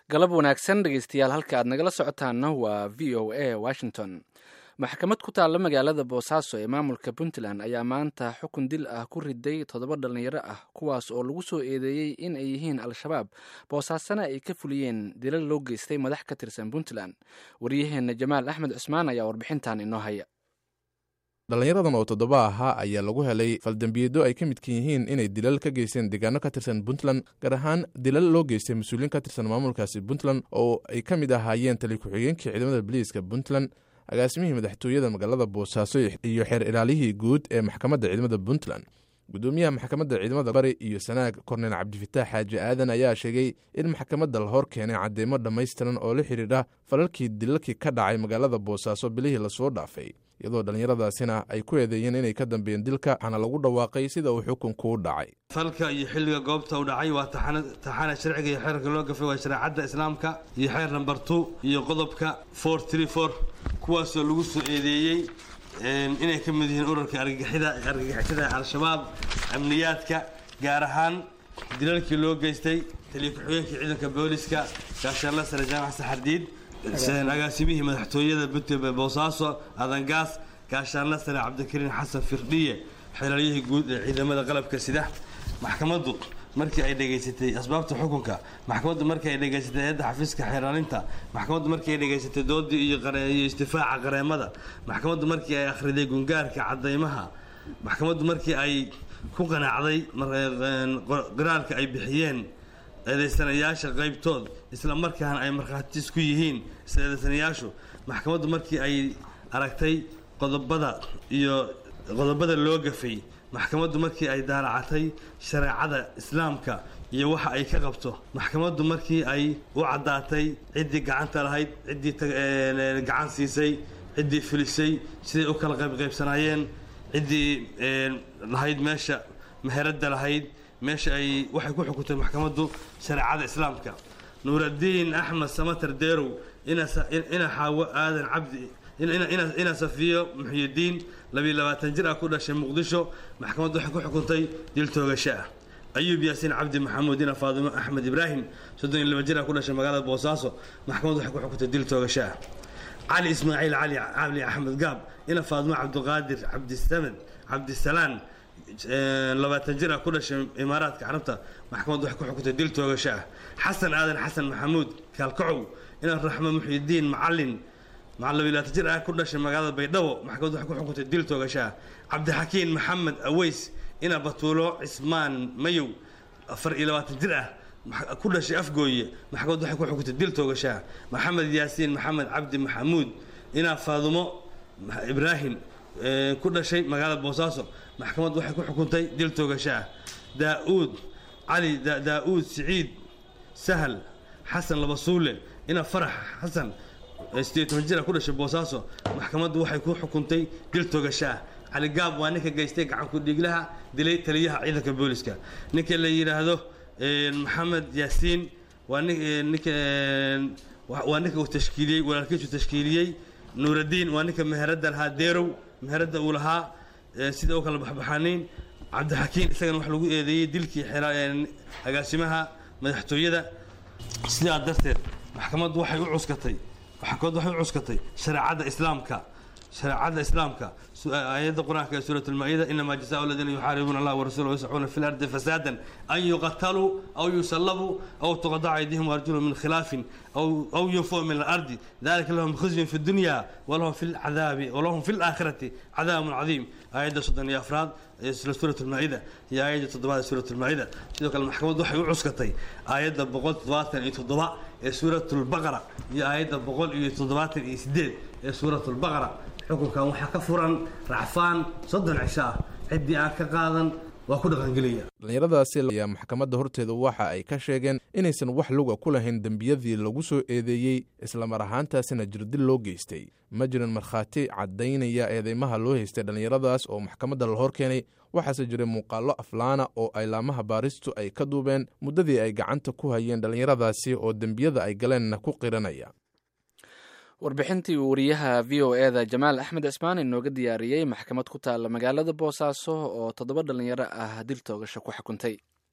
galab wanaagsan dhegeystayaal halka aad nagala socotaanna waa v o a washington. maxkamad ku taalla magaalada boosaaso ee maamulka puntland ayaa maanta xukun dil ah ku riday 7 dhalinyaro ah kuwaas oo lagu soo eedeeyey in ay yihiin al-shabaab boosaasana ay ka fuliyeen dilal loo geystay madax ka tirsan puntland. waryaheena jamaal axmed cusmaan ayaa warbixintan inoo haya. dhalinyaradan oo 7 ahaa ayaa lagu helay faldambiyeedyo ay ka midkan yihiin inay dilal ka geysteen deegaano ka tirsan puntland, gaar ahaan dilal loo geystay mas-uuliyiin ka tirsan maamulkaasi puntland oo ay ka mid ahaayeen tali ku-xigeenkii ciidamada booliiska puntland, agaasimihii madaxtooyada magaalada boosaaso iyo xeer ilaalihii guud ee maxkamadda ciidamada puntland. gudoomiyaha maxkamadda ciidamada bari iyo sanaag korneyl cabdifataax xaaji aadan ayaa sheegay in maxkamadda la hor keenay cadeymo dhammaystiran oo la xidhiidha falalkii dilalkii ka dhacay magaalada boosaaso bilihii lasoo dhaafay, iyadoo dhallinyaradaasina ay ku eedeeyeen inay ka dambeeyeen dilka waxaana lagu dhawaaqay sida uu xukunku u dhacay. falka iyo xilliga goobta u dhacay waa taxana sharciga iyo xeerka loo gafay waa shareecadda islaamka iyo xeer number 2 iyo qodobka 434 kuwaasoo lagu soo eedeeyey inay ka mid yihiin ururka argagixisada al-shabaab, amniyaadka, gaar ahaan dilalkii loo geystay taliye ku-xigeenkii ciidanka booliska gaashaanle sare jaamac saxardiid, agaasimihii madaxtooyada boosaaso adangaas gaashaanle sare cabdikariin xasan firdhiye, xeelaliyihii guud ee ciidamada qalabka sida. maxkamaddu markii ay dhageysatay asbaabta xukunka, maxkamaddu markii ay dhageysatay hay'adda xafiiska xeeraalinta, maxkamaddu markii ay dhageysatay doodii iyo istifaaca qareemada, maxkamaddu markii ay akhriday gungaarka cadeymaha, maxkamaddu markii ay ku qanacday qiraalka ay bixiyeen eedeysanayaasha qaybtood isla markaana ay markhaatiis ku yihiin eedeysanayaashu, maxkamaddu markii ay aragtay qodobada loo gafay, maxkamaddu markii ay daaracatay shareecada islaamka iyo waxa ay ka qabto, maxkamaddu markii ay u caddaatay ciddii gacanta lahayd, ciddii gacan siisay, ciddii filisay, siday u kala qaybsanaayeen, ciddii lahayd meesha meheradda lahayd, meesha ay waxay ku xukuntay maxkamaddu shareecada islaamka. nuuraddiin axmed samatar deerow ina xaawo aadan cabdi ina safiyo muxyidiin 22 jir ah ku dhashay muqdisho, maxkamaddu waxay ku xukuntay dil toogasho ah. ayuub yaasiin cabdi maxamuud ina faadimo axmed ibraahim 32 jir ah ku dhashay magaalada boosaaso, maxkamaddu waxay ku xukuntay dil toogasho ah. cali ismaaciil cali axmed gaab ina faadimo cabdiqaadir cabdisalaan 20 jir ah ku dhashay imaaraadka carabta, maxkamaddu waxay ku xukuntay dil toogasho ah. xasan aadan xasan maxamuud kaalkacow ina raxmo muxyidiin macalin 20 jir ah ku dhashay magaalada baydhabo, maxkamaddu waxay ku xukuntay dil toogasho ah. cabdixakiin maxamed aweys ina batuulo cismaan mayow 24 jir ah ku dhashay afgooye, maxkamaddu waxay ku xukuntay dil toogasho ah. maxamed yaasiin maxamed cabdi maxamuud ina faadumo ibraahim ku dhashay magaalada boosaaso, maxkamaddu waxay ku xukuntay dil toogasho ah. daa'uud siciid sahal xasan labasuule ina farax xasan 18 jir ku dhashay boosaaso, maxkamaddu waxay ku xukuntay dil toogasho ah. cali gaab waa ninka geystay gacan ku dhiglaha dilay taliyaha ciidanka booliska. ninka la yiraahdo maxamed yaasiin waa ninka uu tashkiiliyey walaalkiisu tashkiiliyey. nuuraddiin waa ninka meheradda lahaa deerow meheradda uu lahaa sida u kala baxbaxaanayn. cabdixakiin isagana wax lagu eedeeyey dilkii agaasimaha madaxtooyada. sidaa darteed maxkamaddu waxay u cuskatay shareecadda islaamka آيات القرآن في سورة المائدة إنما جزاء الذين يحاربون الله ورسوله ويسعون في الأرض فسادا أن يقتلوا أو يسلبوا أو تقطع أيديهم وأرجلهم من خلاف أو ينفوا من الأرض ذلك لهم خزي في الدنيا ولهم في الآخرة عذاب عظيم. آيات صدن يا أفراد سورة المائدة هي آيات تضبط سورة المائدة. تلك المحكمة ضحى عسكتي آيات بقول تضبط يتضبط سورة البقرة هي آيات بقول يتضبط يسدد سورة البقرة. xukunkan waxaa ka furan racfaan 30 cisho ah ciddii aan ka qaadan waa ku dhaqangeliya. dhalinyaradaasi ayaa maxkamadda horteeda waxa ay ka sheegeen inaysan wax luga ku lahayn dembiyadii lagu soo eedeeyey, islamar ahaantaasina jirdil loo geystay. ma jiran markhaati caddaynaya eedeymaha loo haystay dhalinyaradaas oo maxkamadda la hor keenay, waxaase jiray muuqaallo aflaana oo ay laamaha baaristu ay ka duubeen muddadii ay gacanta ku hayeen dhalinyaradaasi oo dembiyada ay galeenna ku qiranaya. warbixintii wariyaha v o e da jamaal axmed cismaan inooga diyaariyey maxkamad ku taalla magaalada boosaaso oo 7 dhalinyaro ah dil toogasho ku xukuntay.